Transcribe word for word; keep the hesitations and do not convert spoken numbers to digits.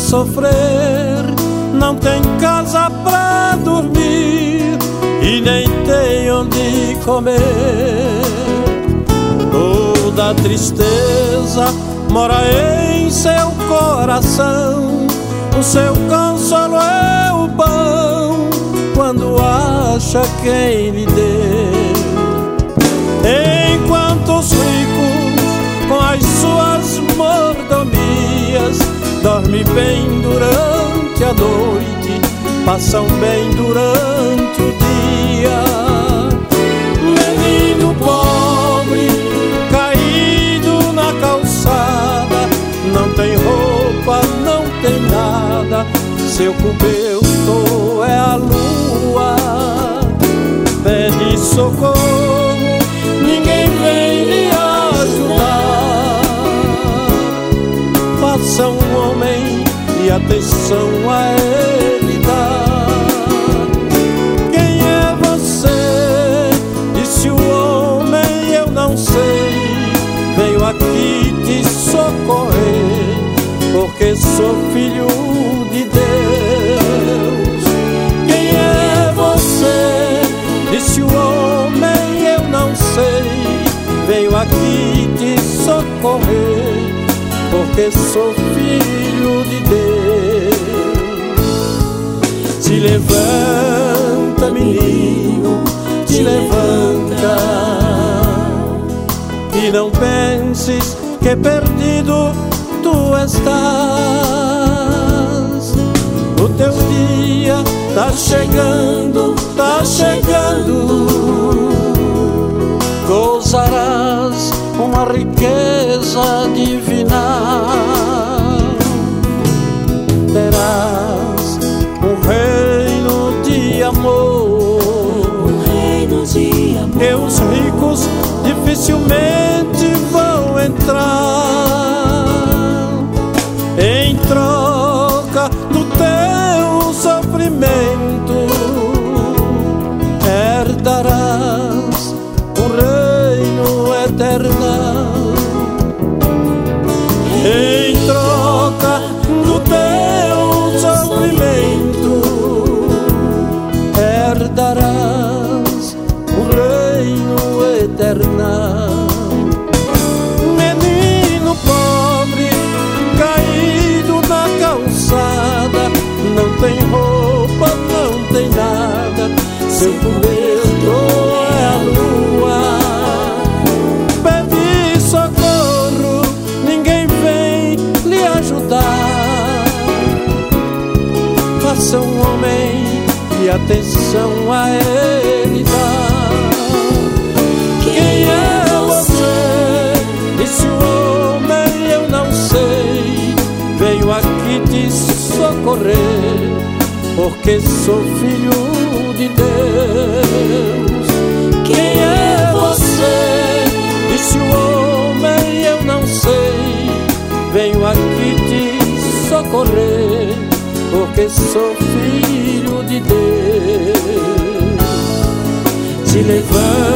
sofrer, não tem casa pra dormir e nem tem onde comer. Toda tristeza mora em seu coração, o seu consolo é o pão quando acha quem lhe dê. Enquanto os ricos com as suas mordomias dormem bem durante a noite, passam bem durante o dia. Menino pobre caído na calçada, não tem roupa, não tem nada, seu cobertor é a lua. Pede socorro, ninguém vem lhe ajudar. Faça um homem e atenção a ele dar. Quem é você? Disse o homem, eu não sei. Venho aqui te socorrer, porque sou filho de Deus. Quem é você? Disse o homem, eu não sei. Venho aqui te socorrer, porque sou filho de Deus. Se levanta, menino, te levanta, e não penses que perdido tu estás. O teu dia tá chegando, tá chegando. Gozarás uma riqueza divina, terás um reino de amor, um reino de amor, que os ricos dificilmente vão entrar. Em troca do teu sofrimento herdarás um reino eterno. Em troca do teu sofrimento herdarás um reino eterno. Menino pobre caído na calçada, não tem roupa, não tem nada, seu cobertor é a lua. Pede socorro, ninguém vem lhe ajudar. Faça um homem e atenção a ele dar. Quem é você? Disse o homem, eu não sei. Venho aqui te socorrer, porque sou filho de Deus. Quem é você? Disse o homem, eu não sei. Venho aqui te socorrer, porque sou filho de Deus. Se levanta,